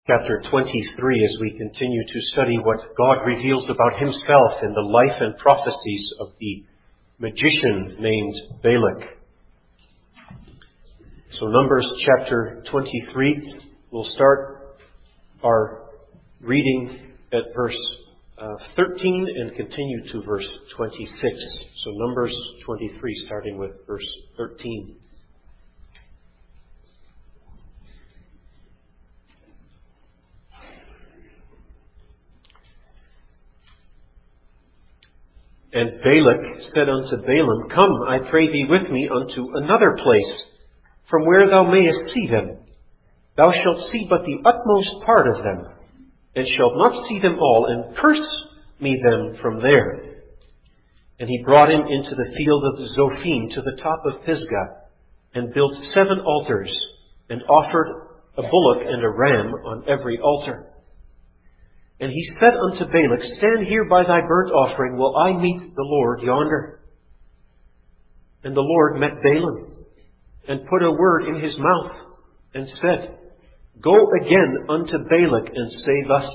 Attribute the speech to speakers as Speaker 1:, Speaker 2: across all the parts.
Speaker 1: chapter 23 as we continue to study what God reveals about himself in the life and prophecies of the magician named Balak. So Numbers chapter 23, we'll start our reading at verse 13 and continue to verse 26. So Numbers 23, starting with verse 13. And Balak said unto Balaam, Come, I pray thee with me unto another place, from where thou mayest see them. Thou shalt see but the utmost part of them, and shalt not see them all, and curse me them from there. And he brought him into the field of Zophim to the top of Pisgah, and built 7 altars, and offered a bullock and a ram on every altar. And he said unto Balak, Stand here by thy burnt offering, while I meet the Lord yonder. And the Lord met Balaam, and put a word in his mouth, and said, Go again unto Balak, and say thus.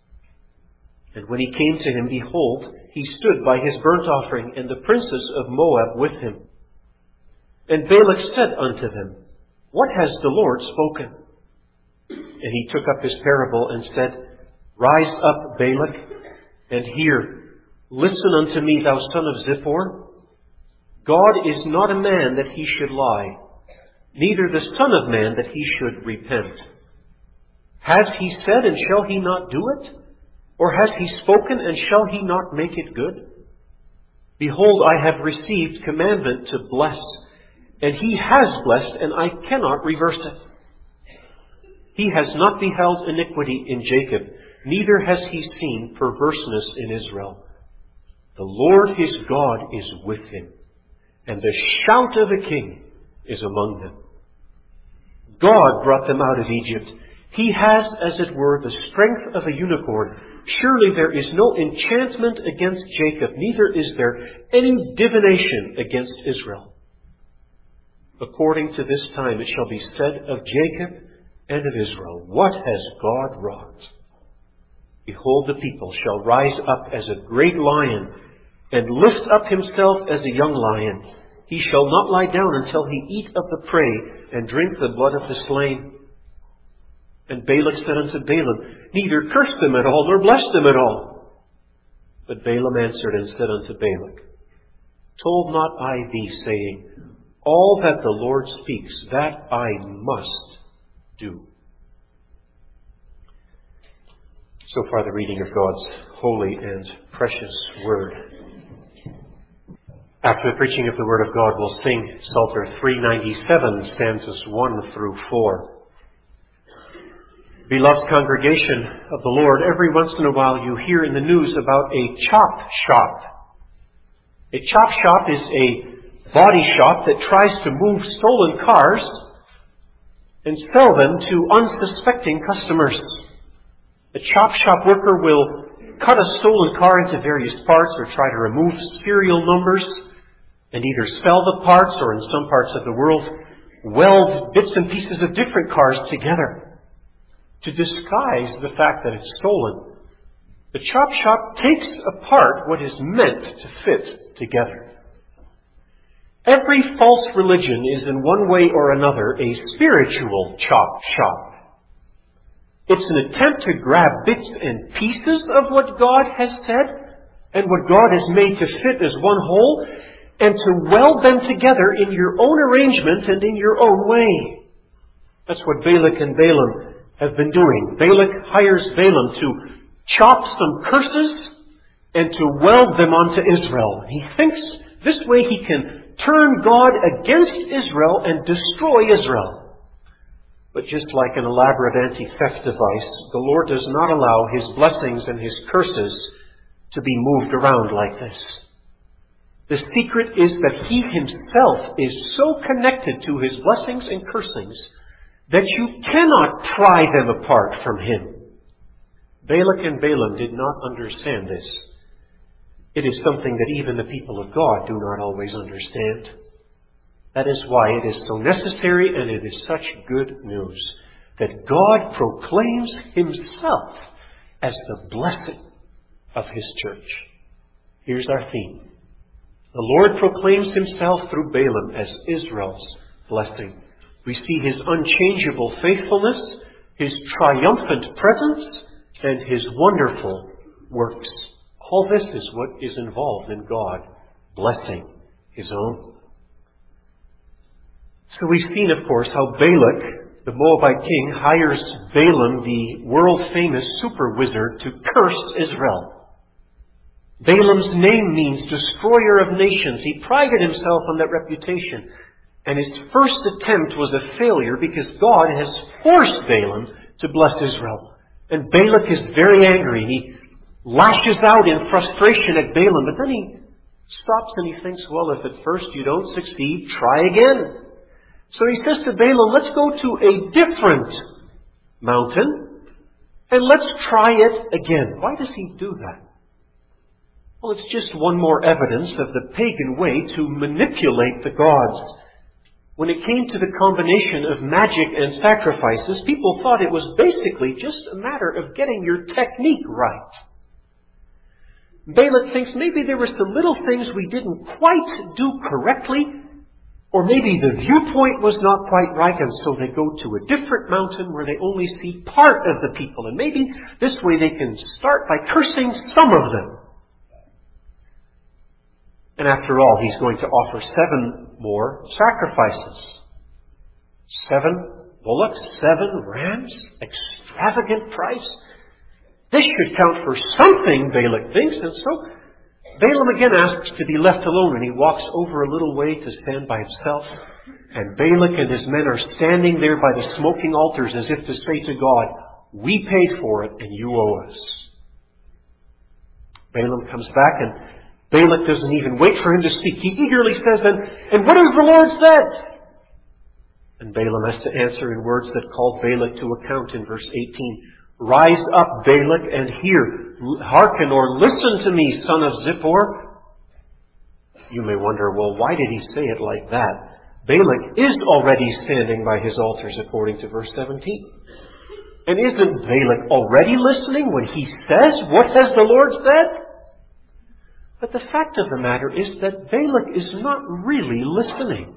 Speaker 1: And when he came to him, behold, he stood by his burnt offering, and the princes of Moab with him. And Balak said unto them, What has the Lord spoken? And he took up his parable, and said, Rise up, Balak, and hear. Listen unto me, thou son of Zippor. God is not a man that he should lie, neither the Son of Man that he should repent. Has he said, and shall he not do it? Or has he spoken, and shall he not make it good? Behold, I have received commandment to bless, and he has blessed, and I cannot reverse it. He has not beheld iniquity in Jacob, neither has he seen perverseness in Israel. The Lord his God is with him, and the shout of a king is among them. God brought them out of Egypt. He has, as it were, the strength of a unicorn. Surely there is no enchantment against Jacob, neither is there any divination against Israel. According to this time it shall be said of Jacob and of Israel, What has God wrought? Behold, the people shall rise up as a great lion, and lift up himself as a young lion. He shall not lie down until he eat of the prey, and drink the blood of the slain. And Balak said unto Balaam, Neither curse them at all, nor bless them at all. But Balaam answered and said unto Balak, Told not I thee, saying, All that the Lord speaks, that I must do. So far the reading of God's holy and precious Word. After the preaching of the Word of God, we'll sing Psalter 397, stanzas 1 through 4. Beloved congregation of the Lord, every once in a while you hear in the news about a chop shop. A chop shop is a body shop that tries to move stolen cars and sell them to unsuspecting customers. A chop shop worker will cut a stolen car into various parts or try to remove serial numbers and either sell the parts or, in some parts of the world, weld bits and pieces of different cars together to disguise the fact that it's stolen. The chop shop takes apart what is meant to fit together. Every false religion is in one way or another a spiritual chop shop. It's an attempt to grab bits and pieces of what God has said and what God has made to fit as one whole, and to weld them together in your own arrangement and in your own way. That's what Balak and Balaam have been doing. Balak hires Balaam to chop some curses and to weld them onto Israel. He thinks this way he can turn God against Israel and destroy Israel. But just like an elaborate anti-theft device, the Lord does not allow His blessings and His curses to be moved around like this. The secret is that He Himself is so connected to His blessings and cursings that you cannot pry them apart from Him. Balak and Balaam did not understand this. It is something that even the people of God do not always understand. That is why it is so necessary and it is such good news that God proclaims himself as the blessing of his church. Here's our theme. The Lord proclaims himself through Balaam as Israel's blessing. We see his unchangeable faithfulness, his triumphant presence, and his wonderful works. All this is what is involved in God blessing his own. So we've seen, of course, how Balak, the Moabite king, hires Balaam, the world-famous super wizard, to curse Israel. Balaam's name means destroyer of nations. He prided himself on that reputation. And his first attempt was a failure because God has forced Balaam to bless Israel. And Balak is very angry. He lashes out in frustration at Balaam. But then he stops and he thinks, well, if at first you don't succeed, try again. So he says to Balaam, let's go to a different mountain and let's try it again. Why does he do that? Well, it's just one more evidence of the pagan way to manipulate the gods. When it came to the combination of magic and sacrifices, people thought it was basically just a matter of getting your technique right. Balak thinks maybe there were some little things we didn't quite do correctly, or maybe the viewpoint was not quite right, and so they go to a different mountain where they only see part of the people. And maybe this way they can start by cursing some of them. And after all, he's going to offer 7 more sacrifices. 7 bullocks, 7 rams, extravagant price. This should count for something, Balak thinks, and so Balaam again asks to be left alone, and he walks over a little way to stand by himself. And Balak and his men are standing there by the smoking altars as if to say to God, we paid for it and you owe us. Balaam comes back and Balak doesn't even wait for him to speak. He eagerly says then, and what has the Lord said? And Balaam has to answer in words that call Balak to account in verse 18. Rise up, Balak, and hear. Hearken or listen to me, son of Zippor. You may wonder, well, why did he say it like that? Balak is already standing by his altars according to verse 17. And isn't Balak already listening when he says, what has the Lord said? But the fact of the matter is that Balak is not really listening.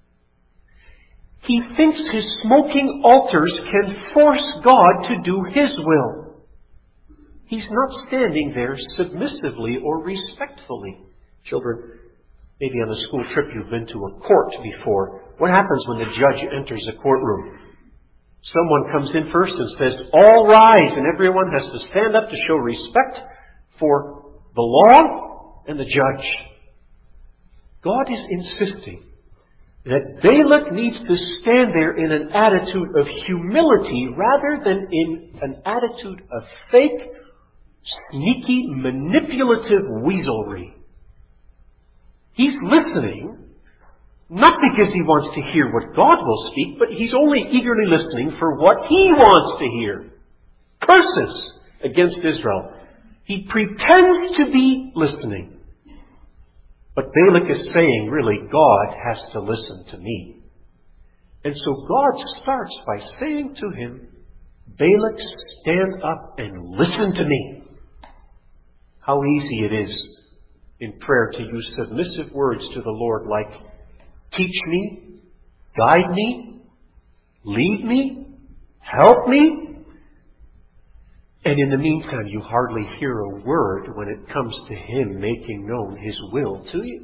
Speaker 1: He thinks his smoking altars can force God to do his will. He's not standing there submissively or respectfully. Children, maybe on a school trip you've been to a court before. What happens when the judge enters a courtroom? Someone comes in first and says, all rise, and everyone has to stand up to show respect for the law and the judge. God is insisting that Balak needs to stand there in an attitude of humility rather than in an attitude of fake, sneaky, manipulative weaselry. He's listening, not because he wants to hear what God will speak, but he's only eagerly listening for what he wants to hear. Curses against Israel. He pretends to be listening. But Balak is saying, really, God has to listen to me. And so God starts by saying to him, Balak, stand up and listen to me. How easy it is in prayer to use submissive words to the Lord like, teach me, guide me, lead me, help me. And in the meantime, you hardly hear a word when it comes to him making known his will to you.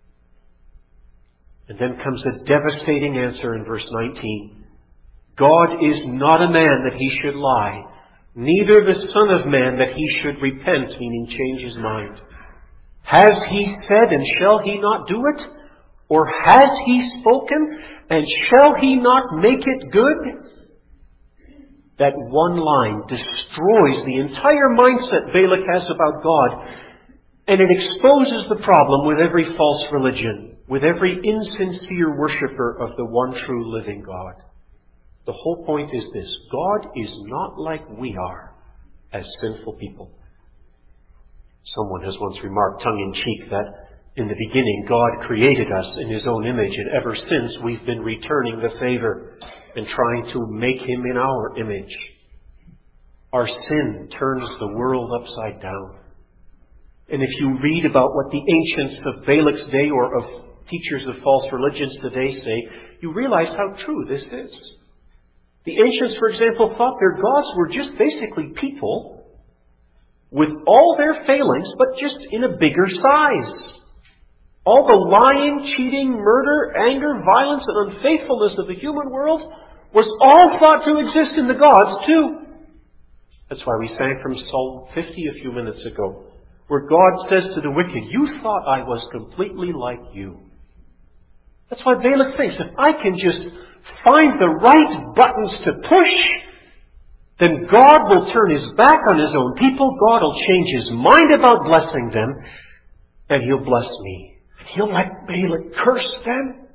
Speaker 1: And then comes a devastating answer in verse 19. God is not a man that he should lie, neither the Son of Man that he should repent, meaning change his mind. Has he said, and shall he not do it? Or has he spoken, and shall he not make it good? That one line destroys the entire mindset Balak has about God, and it exposes the problem with every false religion, with every insincere worshiper of the one true living God. The whole point is this: God is not like we are as sinful people. Someone has once remarked tongue-in-cheek that In the beginning, God created us in His own image, and ever since we've been returning the favor and trying to make Him in our image. Our sin turns the world upside down. And if you read about what the ancients of Balak's day or of teachers of false religions today say, you realize how true this is. The ancients, for example, thought their gods were just basically people with all their failings, but just in a bigger size. All the lying, cheating, murder, anger, violence, and unfaithfulness of the human world was all thought to exist in the gods too. That's why we sang from Psalm 50 a few minutes ago, where God says to the wicked, you thought I was completely like you. That's why Balak thinks, if I can just find the right buttons to push, then God will turn His back on His own people, God will change His mind about blessing them, and He'll bless me. And He'll let Balak curse them.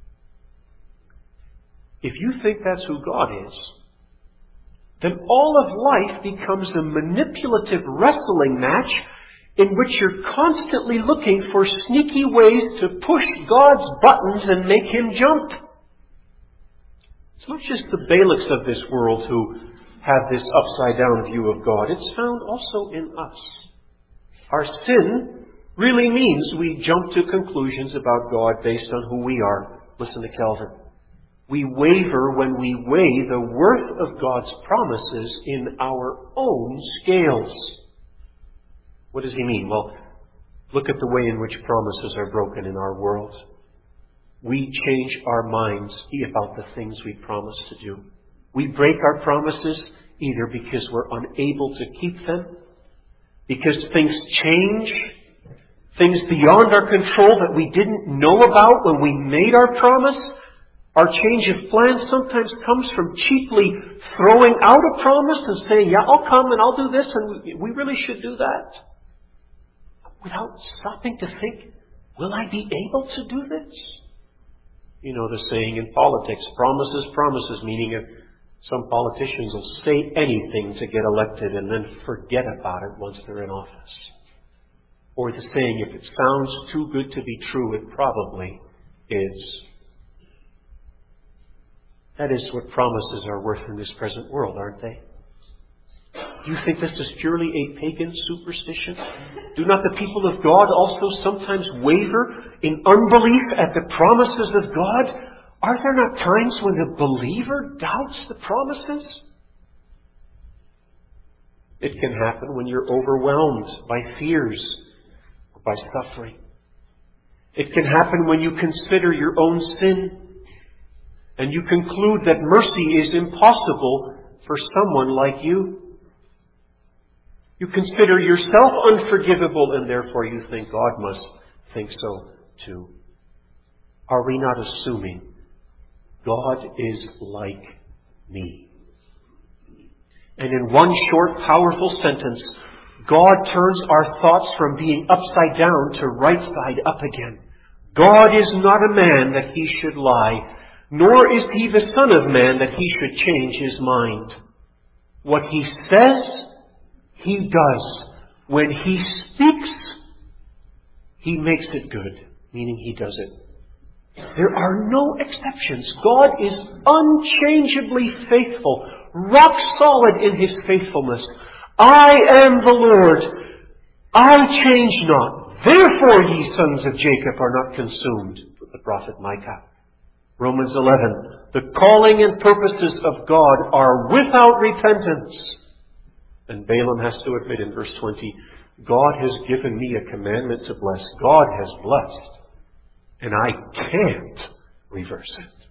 Speaker 1: If you think that's who God is, then all of life becomes a manipulative wrestling match in which you're constantly looking for sneaky ways to push God's buttons and make Him jump. It's not just the Balaks of this world who have this upside-down view of God. It's found also in us. Our sin really means we jump to conclusions about God based on who we are. Listen to Calvin. We waver when we weigh the worth of God's promises in our own scales. What does he mean? Well, look at the way in which promises are broken in our world. We change our minds about the things we promise to do. We break our promises either because we're unable to keep them, because things change, things beyond our control that we didn't know about when we made our promise. Our change of plans sometimes comes from cheaply throwing out a promise and saying, yeah, I'll come and I'll do this, and we really should do that. Without stopping to think, will I be able to do this? You know the saying in politics, promises, promises, meaning some politicians will say anything to get elected and then forget about it once they're in office. Or the saying, if it sounds too good to be true, it probably is. That is what promises are worth in this present world, aren't they? Do you think this is purely a pagan superstition? Do not the people of God also sometimes waver in unbelief at the promises of God? Are there not times when the believer doubts the promises? It can happen when you're overwhelmed by fears or by suffering. It can happen when you consider your own sin and you conclude that mercy is impossible for someone like you. You consider yourself unforgivable and therefore you think God must think so too. Are we not assuming God is like me? And in one short, powerful sentence, God turns our thoughts from being upside down to right side up again. God is not a man that He should lie, nor is He the Son of Man that He should change His mind. What He says, He does. When He speaks, He makes it good, meaning He does it. There are no exceptions. God is unchangeably faithful, rock solid in His faithfulness. I am the Lord. I change not. Therefore ye sons of Jacob are not consumed. The prophet Micah. Romans 11. The calling and purposes of God are without repentance. And Balaam has to admit in verse 20, God has given me a commandment to bless. God has blessed. And I can't reverse it.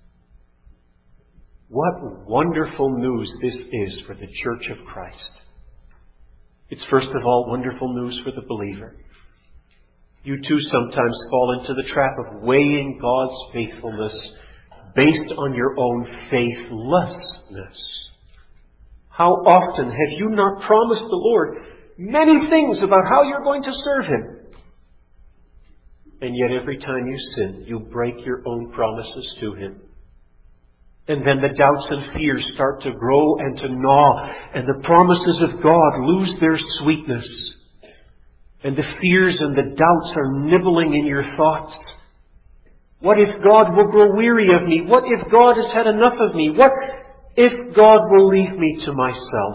Speaker 1: What wonderful news this is for the Church of Christ. It's first of all wonderful news for the believer. You too sometimes fall into the trap of weighing God's faithfulness based on your own faithlessness. How often have you not promised the Lord many things about how you're going to serve Him? And yet every time you sin, you break your own promises to Him. And then the doubts and fears start to grow and to gnaw, and the promises of God lose their sweetness. and the fears and the doubts are nibbling in your thoughts. What if God will grow weary of me? What if God has had enough of me? What if God will leave me to myself?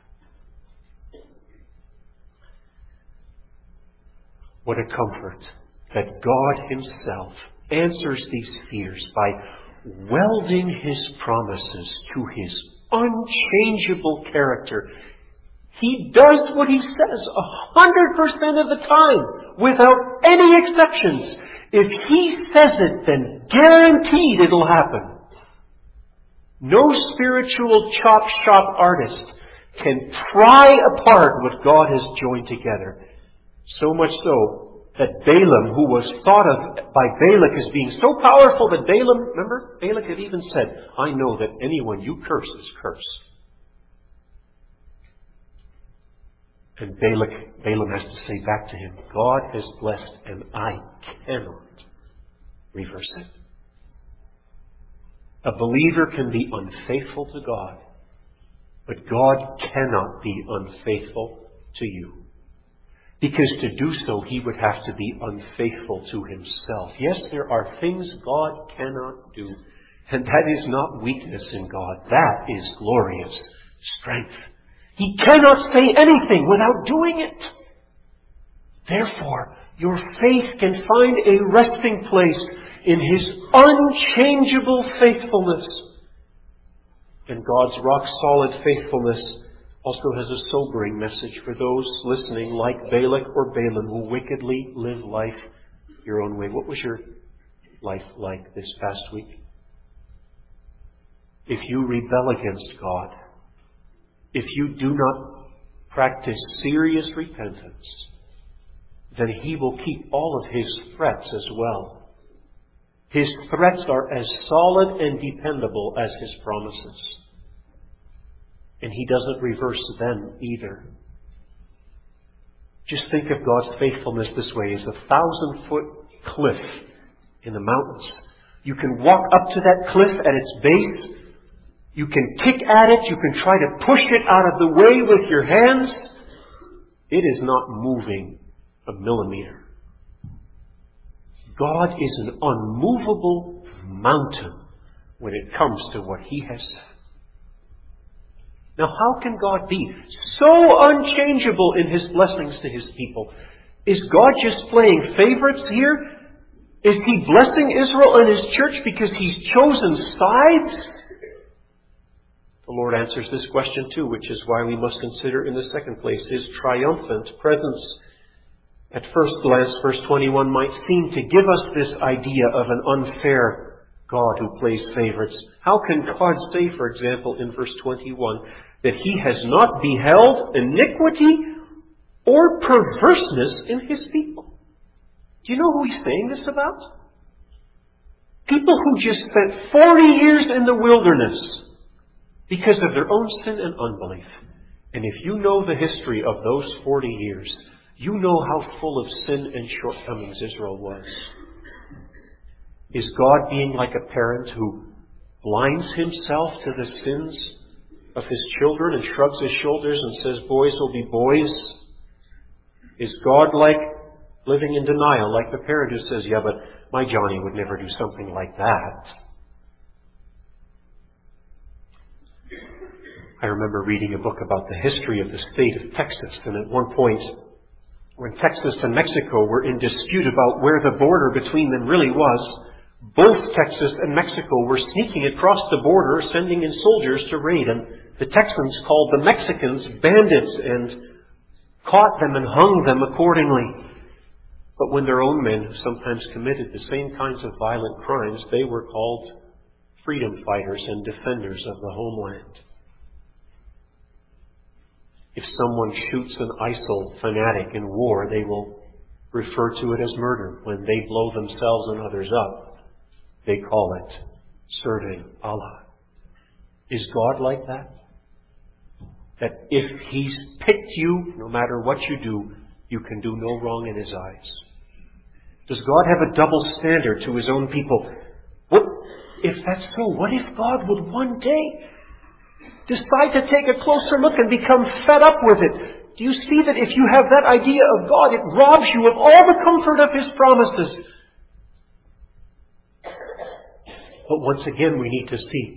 Speaker 1: What a comfort that God Himself answers these fears by welding His promises to His unchangeable character. He does what He says 100% of the time, without any exceptions. If He says it, then guaranteed it'll happen. No spiritual chop shop artist can pry apart what God has joined together. So much so that Balaam, who was thought of by Balak as being so powerful that Balak had even said, I know that anyone you curse is cursed. And Balaam has to say back to him, God has blessed and I cannot reverse it. A believer can be unfaithful to God, but God cannot be unfaithful to you. Because to do so, He would have to be unfaithful to Himself. Yes, there are things God cannot do, and that is not weakness in God. That is glorious strength. He cannot say anything without doing it. Therefore, your faith can find a resting place in His unchangeable faithfulness. And God's rock-solid faithfulness also has a sobering message for those listening like Balak or Balaam who wickedly live life your own way. What was your life like this past week? If you rebel against God, if you do not practice serious repentance, then He will keep all of His threats as well. His threats are as solid and dependable as His promises. And He doesn't reverse them either. Just think of God's faithfulness this way as a 1,000-foot cliff in the mountains. You can walk up to that cliff at its base. You can kick at it. You can try to push it out of the way with your hands. It is not moving a millimeter. God is an unmovable mountain when it comes to what He has said. Now, how can God be so unchangeable in His blessings to His people? Is God just playing favorites here? Is He blessing Israel and His church because He's chosen sides? The Lord answers this question too, which is why we must consider in the second place His triumphant presence. At first glance, verse 21 might seem to give us this idea of an unfair God who plays favorites. How can God say, for example, in verse 21, that He has not beheld iniquity or perverseness in His people? Do you know who He's saying this about? People who just spent 40 years in the wilderness because of their own sin and unbelief. And if you know the history of those 40 years, you know how full of sin and shortcomings Israel was. Is God being like a parent who blinds Himself to the sins of His children and shrugs His shoulders and says, boys will be boys? Is God like living in denial, like the parent who says, yeah, but my Johnny would never do something like that? I remember reading a book about the history of the state of Texas, and at one point, when Texas and Mexico were in dispute about where the border between them really was, both Texas and Mexico were sneaking across the border, sending in soldiers to raid. And the Texans called the Mexicans bandits and caught them and hung them accordingly. But when their own men sometimes committed the same kinds of violent crimes, they were called freedom fighters and defenders of the homeland. If someone shoots an ISIL fanatic in war, they will refer to it as murder. When they blow themselves and others up, they call it serving Allah. Is God like that? That if He's picked you, no matter what you do, you can do no wrong in His eyes? Does God have a double standard to His own people? What if that's so? What if God would one day decide to take a closer look and become fed up with it? Do you see that if you have that idea of God, it robs you of all the comfort of His promises? But once again, we need to see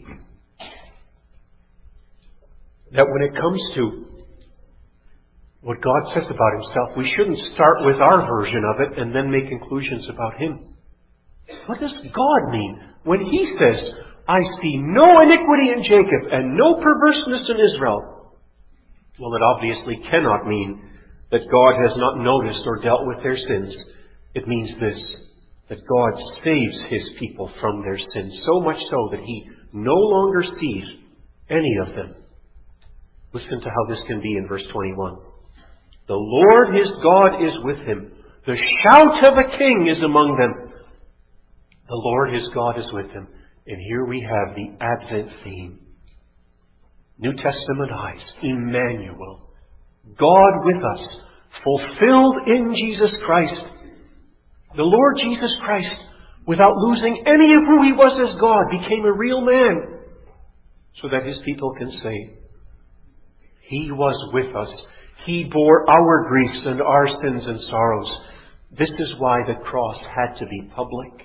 Speaker 1: that when it comes to what God says about Himself, we shouldn't start with our version of it and then make conclusions about Him. What does God mean when He says, I see no iniquity in Jacob and no perverseness in Israel? Well, it obviously cannot mean that God has not noticed or dealt with their sins. It means this, that God saves His people from their sins, so much so that He no longer sees any of them. Listen to how this can be in verse 21. The Lord his God is with him. The shout of a king is among them. The Lord his God is with him. And here we have the Advent theme. New Testament eyes. Emmanuel. God with us. Fulfilled in Jesus Christ. The Lord Jesus Christ, without losing any of who He was as God, became a real man. So that His people can say, He was with us. He bore our griefs and our sins and sorrows. This is why the cross had to be public.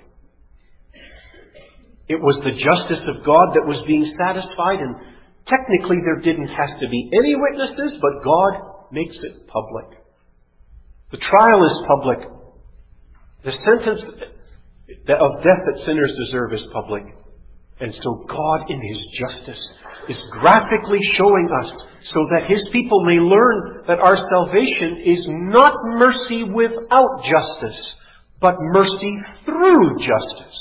Speaker 1: It was the justice of God that was being satisfied, and technically there didn't have to be any witnesses, but God makes it public. The trial is public. The sentence of death that sinners deserve is public. And so God in His justice is graphically showing us so that His people may learn that our salvation is not mercy without justice, but mercy through justice.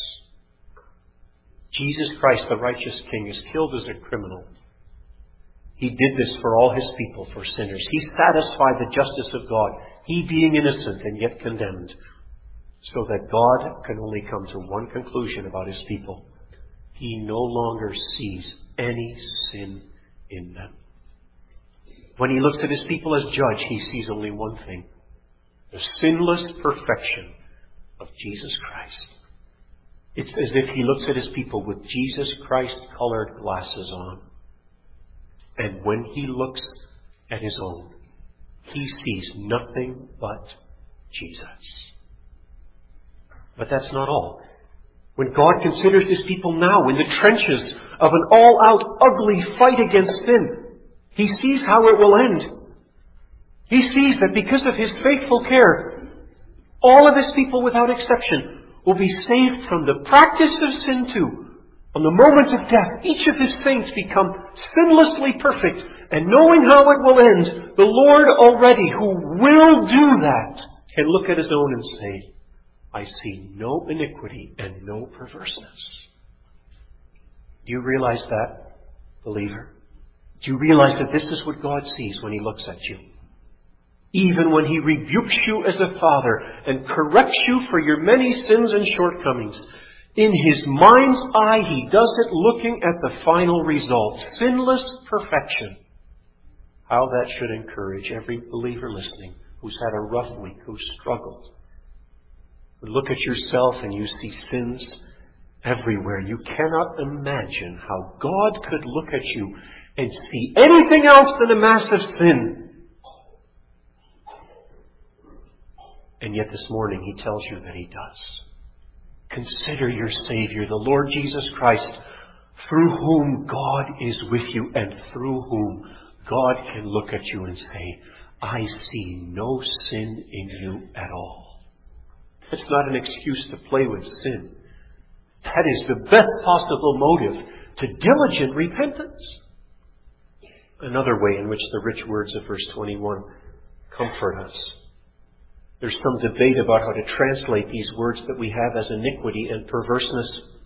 Speaker 1: Jesus Christ, the righteous King, is killed as a criminal. He did this for all His people, for sinners. He satisfied the justice of God, He being innocent and yet condemned, so that God can only come to one conclusion about His people. He no longer sees any sin in them. When He looks at His people as judge, He sees only one thing: the sinless perfection of Jesus Christ. It's as if He looks at His people with Jesus Christ-colored glasses on. And when He looks at His own, He sees nothing but Jesus. But that's not all. When God considers His people now in the trenches of an all-out ugly fight against sin, He sees how it will end. He sees that because of His faithful care, all of His people without exception will be saved from the practice of sin too. On the moment of death, each of His saints become sinlessly perfect. And knowing how it will end, the Lord already, who will do that, can look at His own and say, I see no iniquity and no perverseness. Do you realize that, believer? Do you realize that this is what God sees when He looks at you? Even when He rebukes you as a father and corrects you for your many sins and shortcomings, in His mind's eye, He does it looking at the final result, sinless perfection. How that should encourage every believer listening who's had a rough week, who's struggled. Look at yourself and you see sins everywhere. You cannot imagine how God could look at you and see anything else than a mass of sin. And yet this morning He tells you that He does. Consider your Savior, the Lord Jesus Christ, through whom God is with you and through whom God can look at you and say, I see no sin in you at all. It's not an excuse to play with sin. That is the best possible motive to diligent repentance. Another way in which the rich words of verse 21 comfort us. There's some debate about how to translate these words that we have as iniquity and perverseness.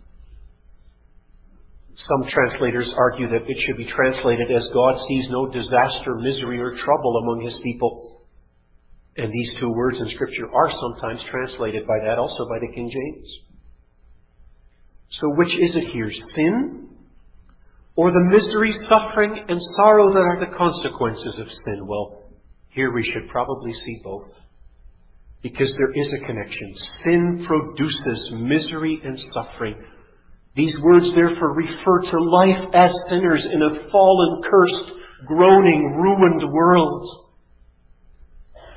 Speaker 1: Some translators argue that it should be translated as God sees no disaster, misery, or trouble among His people. And these two words in Scripture are sometimes translated by that, also by the King James. So which is it here? Sin? Or the misery, suffering, and sorrow that are the consequences of sin? Well, here we should probably see both. Because there is a connection. Sin produces misery and suffering. These words therefore refer to life as sinners in a fallen, cursed, groaning, ruined world.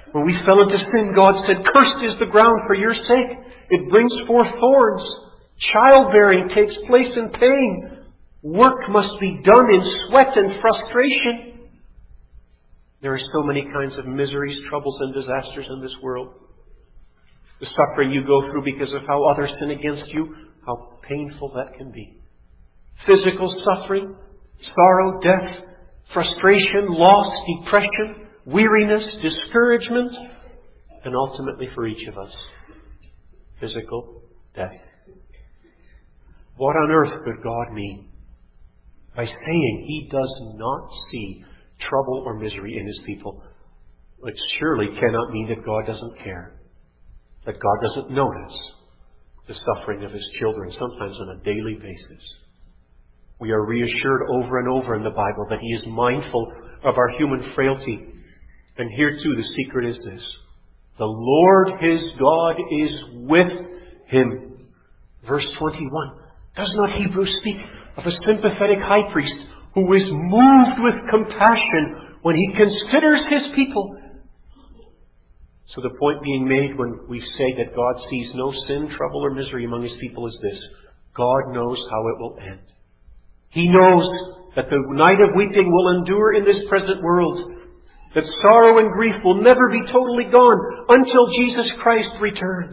Speaker 1: When we fell into sin, God said, "Cursed is the ground for your sake. It brings forth thorns. Childbearing takes place in pain. Work must be done in sweat and frustration." There are so many kinds of miseries, troubles, and disasters in this world. The suffering you go through because of how others sin against you, how painful that can be. Physical suffering, sorrow, death, frustration, loss, depression, weariness, discouragement, and ultimately for each of us, physical death. What on earth could God mean by saying He does not see trouble or misery in His people? It surely cannot mean that God doesn't care, that God doesn't notice the suffering of His children, sometimes on a daily basis. We are reassured over and over in the Bible that He is mindful of our human frailty. And here too the secret is this: the Lord his God is with him. Verse 21. Does not Hebrews speak of a sympathetic high priest who is moved with compassion when he considers his people? So the point being made when we say that God sees no sin, trouble, or misery among His people is this: God knows how it will end. He knows that the night of weeping will endure in this present world, that sorrow and grief will never be totally gone until Jesus Christ returns.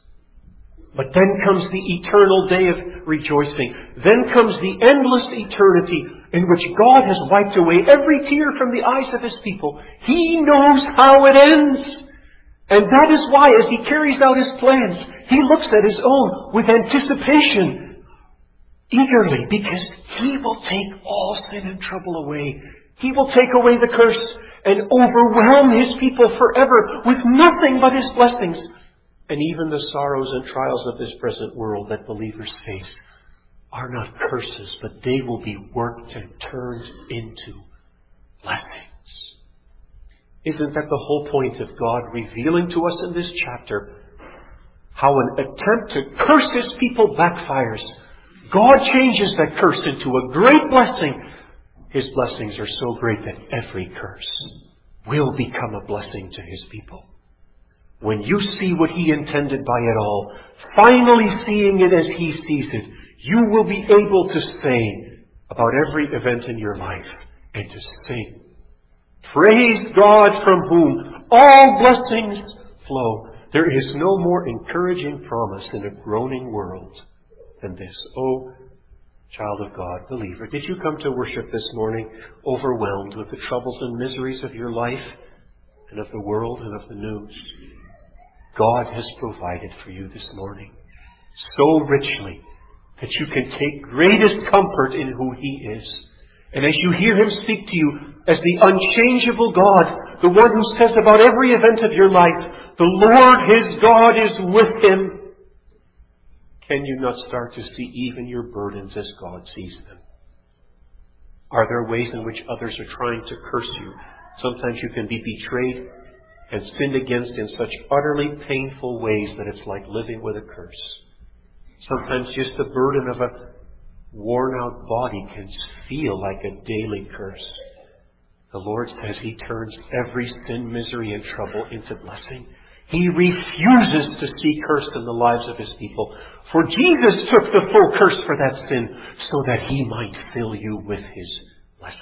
Speaker 1: But then comes the eternal day of rejoicing. Then comes the endless eternity in which God has wiped away every tear from the eyes of His people. He knows how it ends. And that is why, as He carries out His plans, He looks at His own with anticipation, eagerly, because He will take all sin and trouble away. He will take away the curse and overwhelm His people forever with nothing but His blessings. And even the sorrows and trials of this present world that believers face are not curses, but they will be worked and turned into blessings. Isn't that the whole point of God revealing to us in this chapter how an attempt to curse His people backfires? God changes that curse into a great blessing. His blessings are so great that every curse will become a blessing to His people. When you see what He intended by it all, finally seeing it as He sees it, you will be able to say about every event in your life and to sing, "Praise God from whom all blessings flow." There is no more encouraging promise in a groaning world than this. Oh, child of God, believer, did you come to worship this morning overwhelmed with the troubles and miseries of your life and of the world and of the news? God has provided for you this morning so richly that you can take greatest comfort in who He is. And as you hear Him speak to you as the unchangeable God, the one who says about every event of your life, the Lord his God is with him, can you not start to see even your burdens as God sees them? Are there ways in which others are trying to curse you? Sometimes you can be betrayed and sinned against in such utterly painful ways that it's like living with a curse. Sometimes just the burden of a worn-out body can feel like a daily curse. The Lord says He turns every sin, misery, and trouble into blessing. He refuses to see curse in the lives of His people. For Jesus took the full curse for that sin so that He might fill you with His blessings.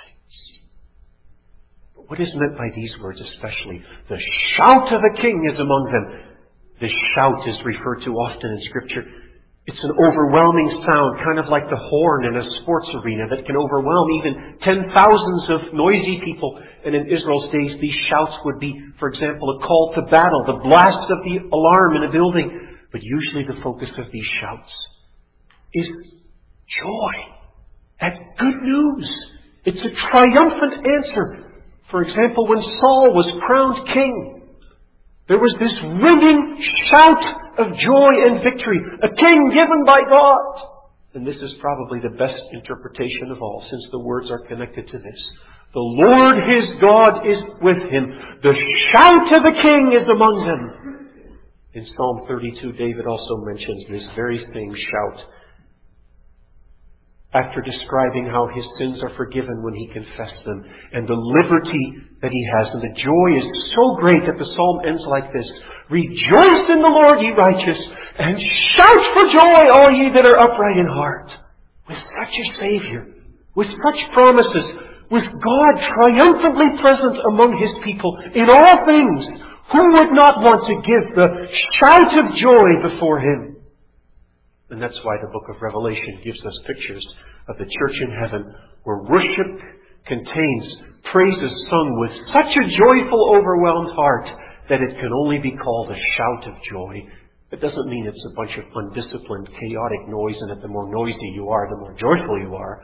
Speaker 1: What is meant by these words especially? The shout of a king is among them. This shout is referred to often in Scripture. It's an overwhelming sound, kind of like the horn in a sports arena that can overwhelm even 10,000s of noisy people. And in Israel's days, these shouts would be, for example, a call to battle, the blast of the alarm in a building. But usually the focus of these shouts is joy at good news. It's a triumphant answer. For example, when Saul was crowned king, there was this ringing shout of joy and victory. A king given by God. And this is probably the best interpretation of all, since the words are connected to this. The Lord his God is with him. The shout of a king is among them. In Psalm 32, David also mentions this very same shout after describing how his sins are forgiven when he confesses them, and the liberty that he has, and the joy is so great that the psalm ends like this: "Rejoice in the Lord, ye righteous, and shout for joy, all ye that are upright in heart." With such a Savior, with such promises, with God triumphantly present among His people in all things, who would not want to give the shout of joy before Him? And that's why the book of Revelation gives us pictures of the church in heaven, where worship contains praises sung with such a joyful, overwhelmed heart that it can only be called a shout of joy. It doesn't mean it's a bunch of undisciplined, chaotic noise, and that the more noisy you are, the more joyful you are.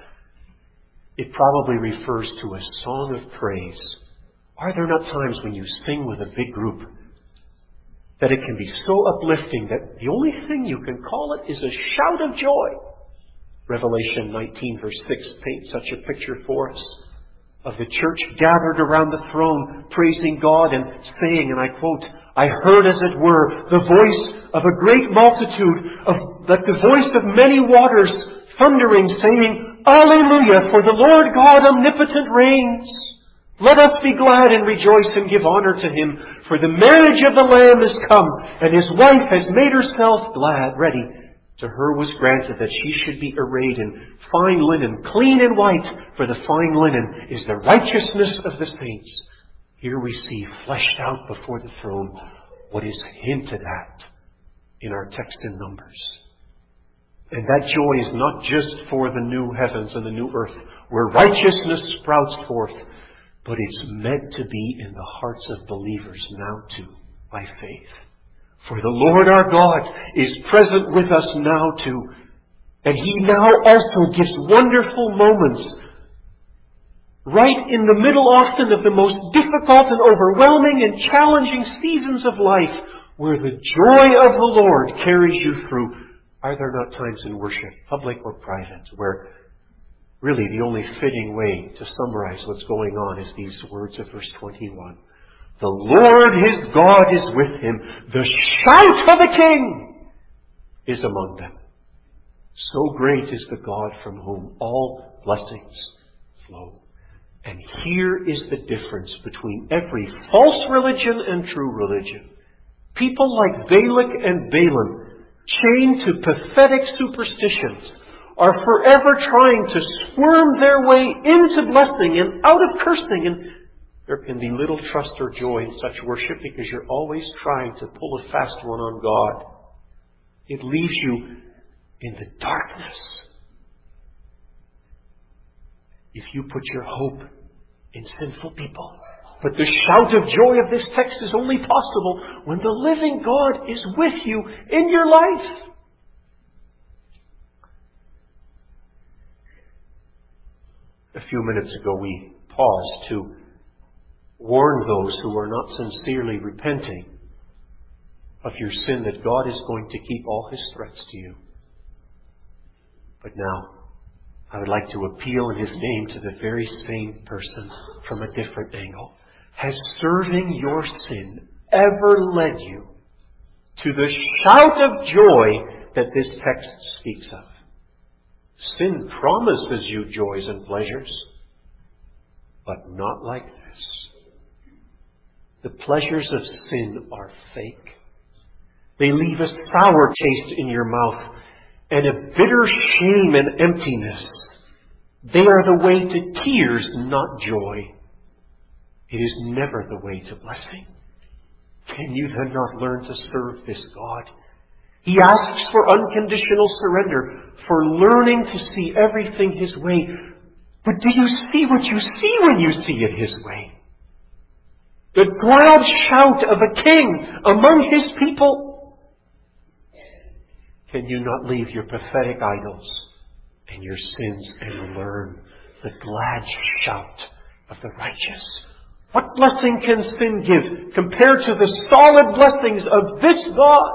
Speaker 1: It probably refers to a song of praise. Are there not times when you sing with a big group that it can be so uplifting that the only thing you can call it is a shout of joy? Revelation 19 verse 6 paints such a picture for us of the church gathered around the throne, praising God and saying, and I quote, "I heard as it were the voice of a great multitude, like the voice of many waters, thundering, saying, Alleluia, for the Lord God omnipotent reigns. Let us be glad and rejoice and give honor to Him, for the marriage of the Lamb is come, and His wife has made herself glad, ready. To her was granted that she should be arrayed in fine linen, clean and white, for the fine linen is the righteousness of the saints." Here we see fleshed out before the throne what is hinted at in our text in Numbers. And that joy is not just for the new heavens and the new earth, where righteousness sprouts forth, but it's meant to be in the hearts of believers now too, by faith. For the Lord our God is present with us now too. And He now also gives wonderful moments, right in the middle often of the most difficult and overwhelming and challenging seasons of life, where the joy of the Lord carries you through. Are there not times in worship, public or private, where really the only fitting way to summarize what's going on is these words of verse 21. The Lord his God is with him. The shout of the King is among them. So great is the God from whom all blessings flow. And here is the difference between every false religion and true religion. People like Balak and Balaam, chained to pathetic superstitions, are forever trying to squirm their way into blessing and out of cursing. And there can be little trust or joy in such worship because you're always trying to pull a fast one on God. It leaves you in the darkness. If you put your hope in sinful people. But the shout of joy of this text is only possible when the living God is with you in your life. A few minutes ago we paused to warn those who are not sincerely repenting of your sin that God is going to keep all His threats to you. But now, I would like to appeal in His name to the very same person from a different angle. Has serving your sin ever led you to the shout of joy that this text speaks of? Sin promises you joys and pleasures, but not like this. The pleasures of sin are fake. They leave a sour taste in your mouth and a bitter shame and emptiness. They are the way to tears, not joy. It is never the way to blessing. Can you then not learn to serve this God? He asks for unconditional surrender, for learning to see everything His way. But do you see what you see when you see it His way? The glad shout of a king among His people. Can you not leave your pathetic idols and your sins and learn the glad shout of the righteous? What blessing can sin give compared to the solid blessings of this God?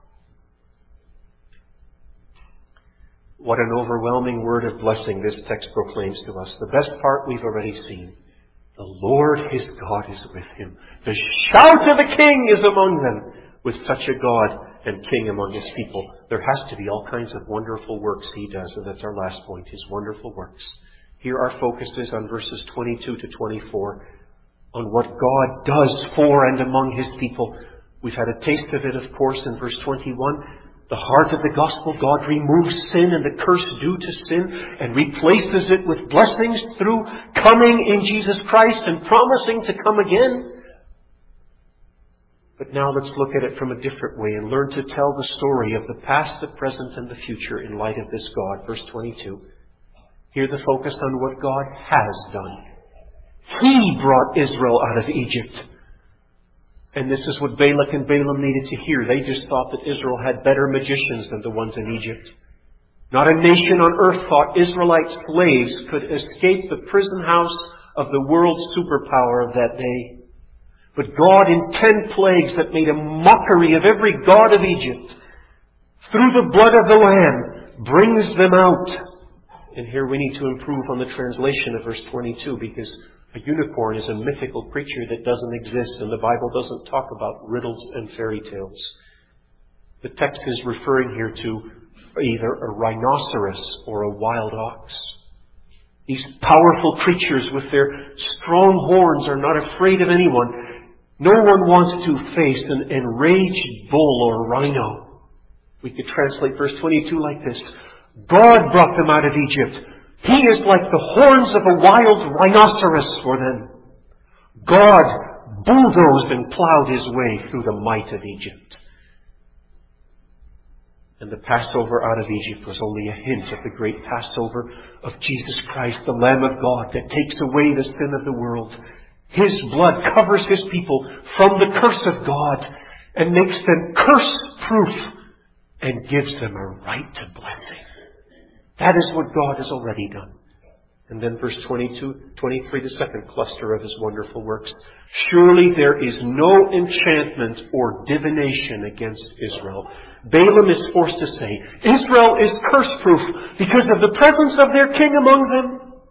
Speaker 1: What an overwhelming word of blessing this text proclaims to us. The best part we've already seen. The Lord his God is with him. The shout of the King is among them. With such a God and king among his people. There has to be all kinds of wonderful works he does, and that's our last point, his wonderful works. Here our focus is on verses 22 to 24, on what God does for and among his people. We've had a taste of it, of course, in verse 21. The heart of the gospel, God removes sin and the curse due to sin and replaces it with blessings through coming in Jesus Christ and promising to come again. But now let's look at it from a different way and learn to tell the story of the past, the present, and the future in light of this God. Verse 22. Here the focus on what God has done. He brought Israel out of Egypt. And this is what Balak and Balaam needed to hear. They just thought that Israel had better magicians than the ones in Egypt. Not a nation on earth thought Israelite slaves could escape the prison house of the world's superpower of that day. But God, in 10 plagues that made a mockery of every god of Egypt, through the blood of the Lamb, brings them out. And here we need to improve on the translation of verse 22, because a unicorn is a mythical creature that doesn't exist, and the Bible doesn't talk about riddles and fairy tales. The text is referring here to either a rhinoceros or a wild ox. These powerful creatures with their strong horns are not afraid of anyone. No one wants to face an enraged bull or rhino. We could translate verse 22 like this. God brought them out of Egypt. He is like the horns of a wild rhinoceros for them. God bulldozed and plowed his way through the might of Egypt. And the Passover out of Egypt was only a hint of the great Passover of Jesus Christ, the Lamb of God that takes away the sin of the world. His blood covers his people from the curse of God and makes them curse-proof and gives them a right to blessing. That is what God has already done. And then verse 22, 23, the second cluster of his wonderful works. Surely there is no enchantment or divination against Israel. Balaam is forced to say, Israel is curse-proof because of the presence of their king among them.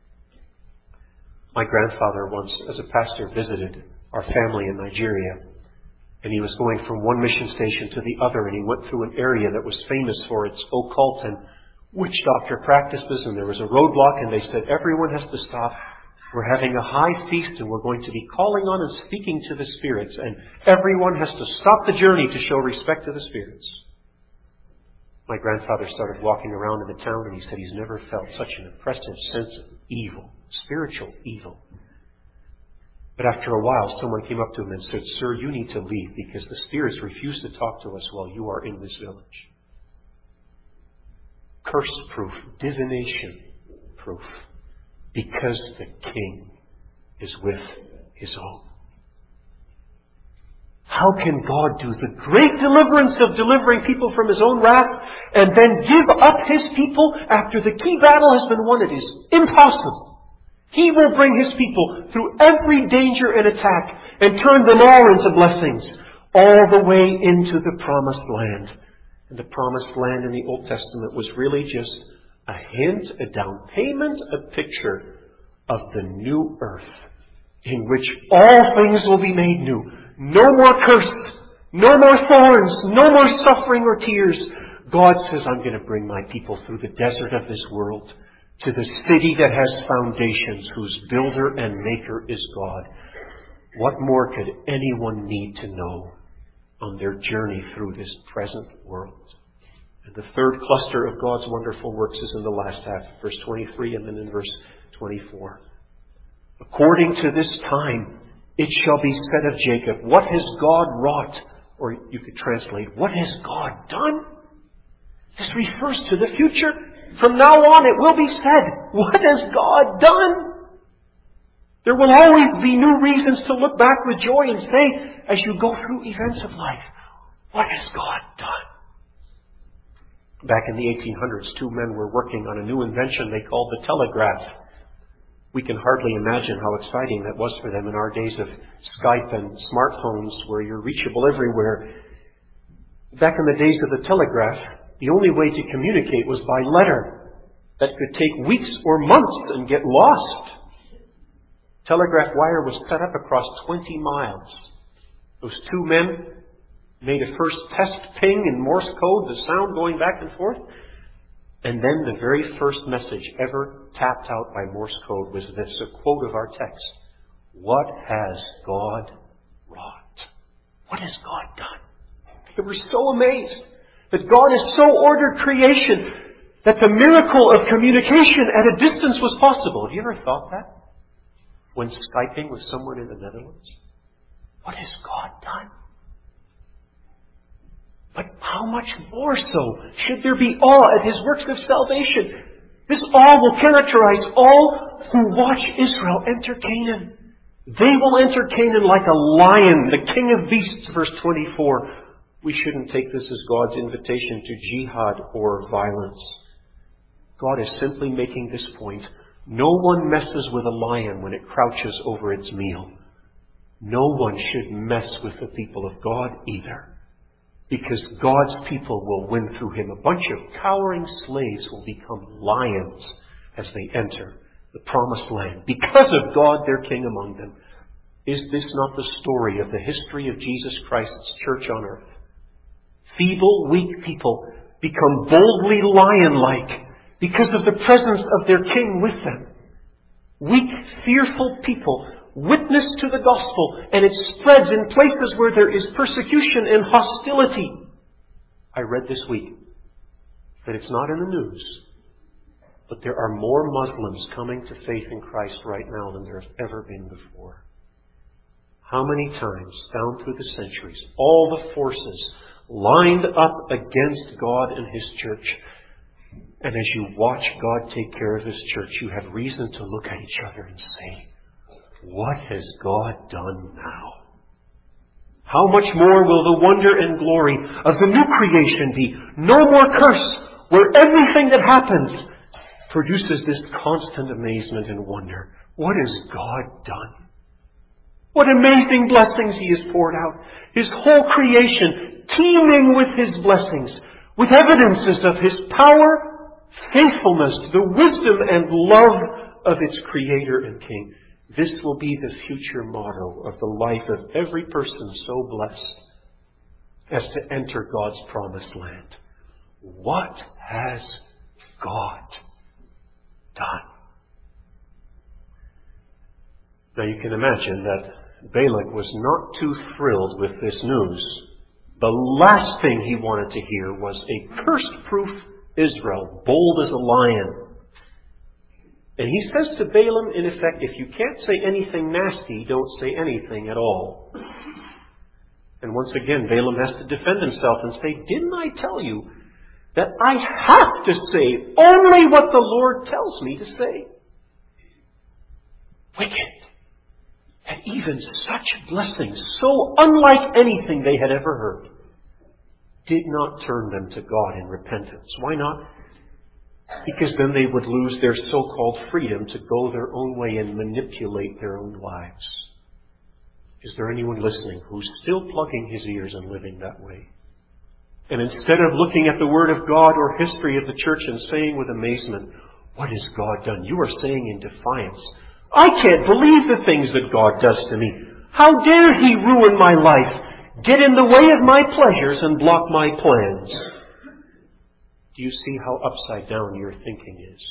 Speaker 1: My grandfather once, as a pastor, visited our family in Nigeria. And he was going from one mission station to the other, and he went through an area that was famous for its occult and witch doctor practices, and there was a roadblock, and they said, everyone has to stop. We're having a high feast, and we're going to be calling on and speaking to the spirits, and everyone has to stop the journey to show respect to the spirits. My grandfather started walking around in the town, and he said he's never felt such an oppressive sense of evil, spiritual evil. But after a while, someone came up to him and said, Sir, you need to leave, because the spirits refuse to talk to us while you are in this village. Curse-proof, divination-proof, because the king is with his own. How can God do the great deliverance of delivering people from his own wrath and then give up his people after the key battle has been won? It is impossible. He will bring his people through every danger and attack and turn them all into blessings, all the way into the promised land. And the promised land in the Old Testament was really just a hint, a down payment, a picture of the new earth in which all things will be made new. No more curse, no more thorns, no more suffering or tears. God says, I'm going to bring my people through the desert of this world to the city that has foundations, whose builder and maker is God. What more could anyone need to know on their journey through this present world? And the third cluster of God's wonderful works is in the last half, verse 23 and then in verse 24. According to this time, it shall be said of Jacob, what has God wrought? Or you could translate, what has God done? This refers to the future. From now on it will be said, what has God done? There will always be new reasons to look back with joy and say, as you go through events of life, what has God done? Back in the 1800s, two men were working on a new invention they called the telegraph. We can hardly imagine how exciting that was for them in our days of Skype and smartphones where you're reachable everywhere. Back in the days of the telegraph, the only way to communicate was by letter. That could take weeks or months and get lost. Telegraph wire was set up across 20 miles. Those two men made a first test ping in Morse code, the sound going back and forth. And then the very first message ever tapped out by Morse code was this, a quote of our text. What has God wrought? What has God done? They were so amazed that God has so ordered creation that the miracle of communication at a distance was possible. Have you ever thought that? When Skyping with someone in the Netherlands? What has God done? But how much more so should there be awe at His works of salvation? This awe will characterize all who watch Israel enter Canaan. They will enter Canaan like a lion, the king of beasts, verse 24. We shouldn't take this as God's invitation to jihad or violence. God is simply making this point. No one messes with a lion when it crouches over its meal. No one should mess with the people of God either. Because God's people will win through him. A bunch of cowering slaves will become lions as they enter the promised land. Because of God, their king among them. Is this not the story of the history of Jesus Christ's church on earth? Feeble, weak people become boldly lion-like because of the presence of their king with them. Weak, fearful people witness to the gospel, and it spreads in places where there is persecution and hostility. I read this week that it's not in the news, but there are more Muslims coming to faith in Christ right now than there has ever been before. How many times down through the centuries, all the forces lined up against God and His church, and as you watch God take care of His church, you have reason to look at each other and say, what has God done now? How much more will the wonder and glory of the new creation be? No more curse, where everything that happens produces this constant amazement and wonder. What has God done? What amazing blessings He has poured out. His whole creation teeming with His blessings, with evidences of His power, faithfulness, the wisdom and love of its Creator and King. This will be the future motto of the life of every person so blessed as to enter God's promised land. What has God done? Now you can imagine that Balak was not too thrilled with this news. The last thing he wanted to hear was a curse-proof Israel, bold as a lion. And he says to Balaam, in effect, if you can't say anything nasty, don't say anything at all. And once again, Balaam has to defend himself and say, didn't I tell you that I have to say only what the Lord tells me to say? Wicked. And even such blessings, so unlike anything they had ever heard, did not turn them to God in repentance. Why not? Because then they would lose their so-called freedom to go their own way and manipulate their own lives. Is there anyone listening who's still plugging his ears and living that way? And instead of looking at the Word of God or history of the church and saying with amazement, what has God done? You are saying in defiance, I can't believe the things that God does to me. How dare He ruin my life, get in the way of my pleasures and block my plans? Do you see how upside down your thinking is?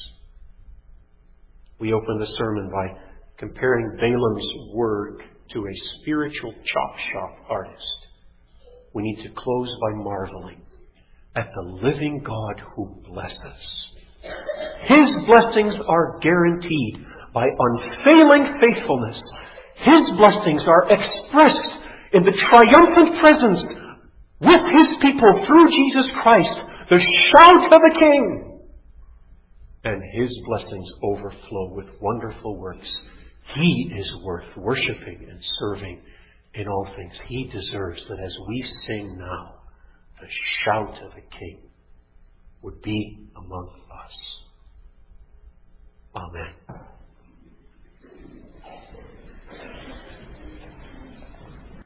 Speaker 1: We open the sermon by comparing Balaam's work to a spiritual chop shop artist. We need to close by marveling at the living God who blesses. His blessings are guaranteed by unfailing faithfulness. His blessings are expressed in the triumphant presence with His people through Jesus Christ, the shout of the King. And His blessings overflow with wonderful works. He is worth worshiping and serving in all things. He deserves that as we sing now, the shout of the King would be among us. Amen.